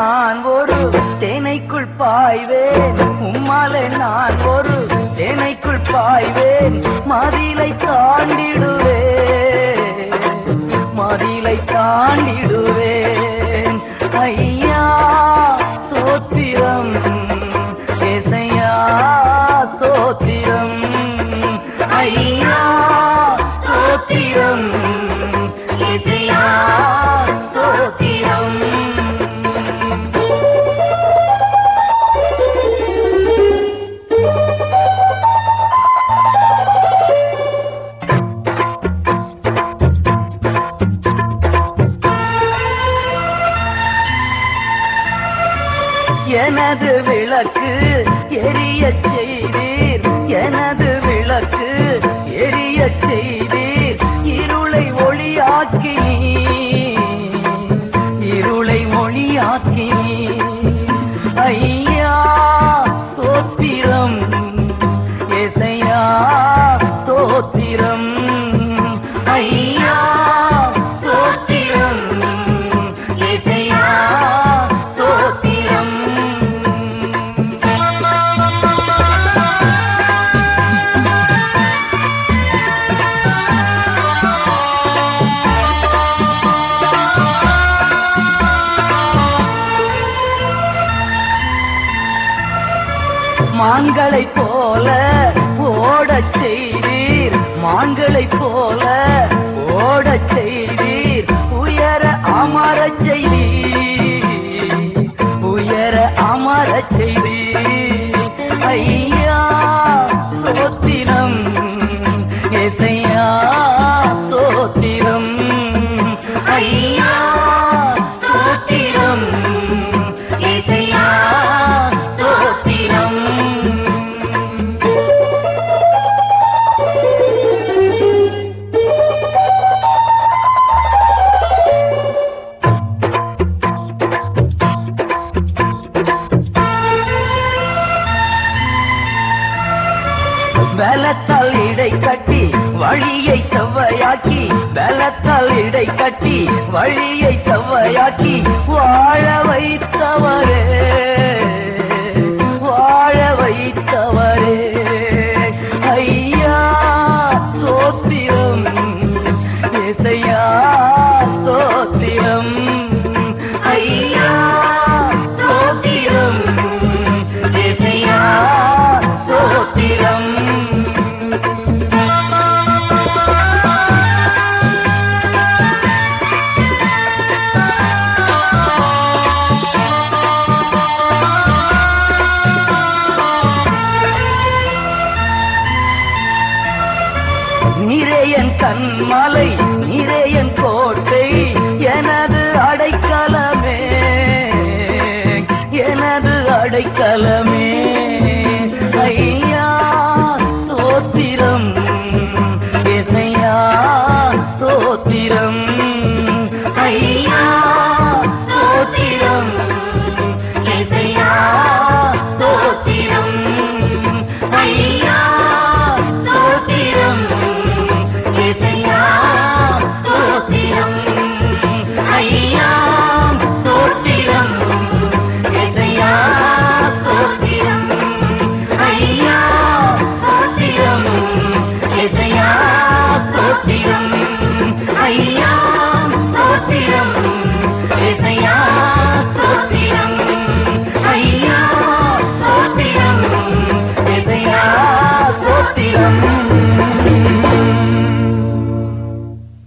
நான் ஒரு தேனைக்குள் பாய்வேன் உம்மாலே நான் ஒரு தேனைக்குள் பாய்வேன் மதிலை தாண்டிடுவேன் மதிலை தாண்டிடுவேன் ஐயா சோத்திரம் ஏசையா சோத்திரம் ஐயா சோத்திரம் ஏசையா சோத்திரம் எனது விளக்கு எரிய செய்தீர் எனது விளக்கு எரிய செய்தீர் இருளை ஒளியாக்கி இருளை ஒளியாக்கி ஐயா சோத்திரம் ஏசையா சோத்திரம் ஐயா சோத்திரம் ஏசையா சோத்திரம் மான்களை போல ஓடச் செய்தீர் மான்களை போல ஓடச் செய்தீர் உயர அமரச் செய்தீர் உயர அமரச் செய்தீர் ஐயா சோத்திரம் ஏசையா சோத்திரம் ஐயா சோத்திரம் ஏசையா சோத்திரம் பலத்தால் இடை கட்டி வழியை செவ்வையாக்கி பலத்தால் இடை கட்டி வழியை செவ்வையாக்கி வாழ வைத்தவரே வாழ வைத்தவரே ஐயா சோத்திரம் ஏசையா சோத்திரம் ஐயா சோத்திரம் ஏசையா சோத்திரம் நிறையன் கண்மலை நிறையன் கோட்டை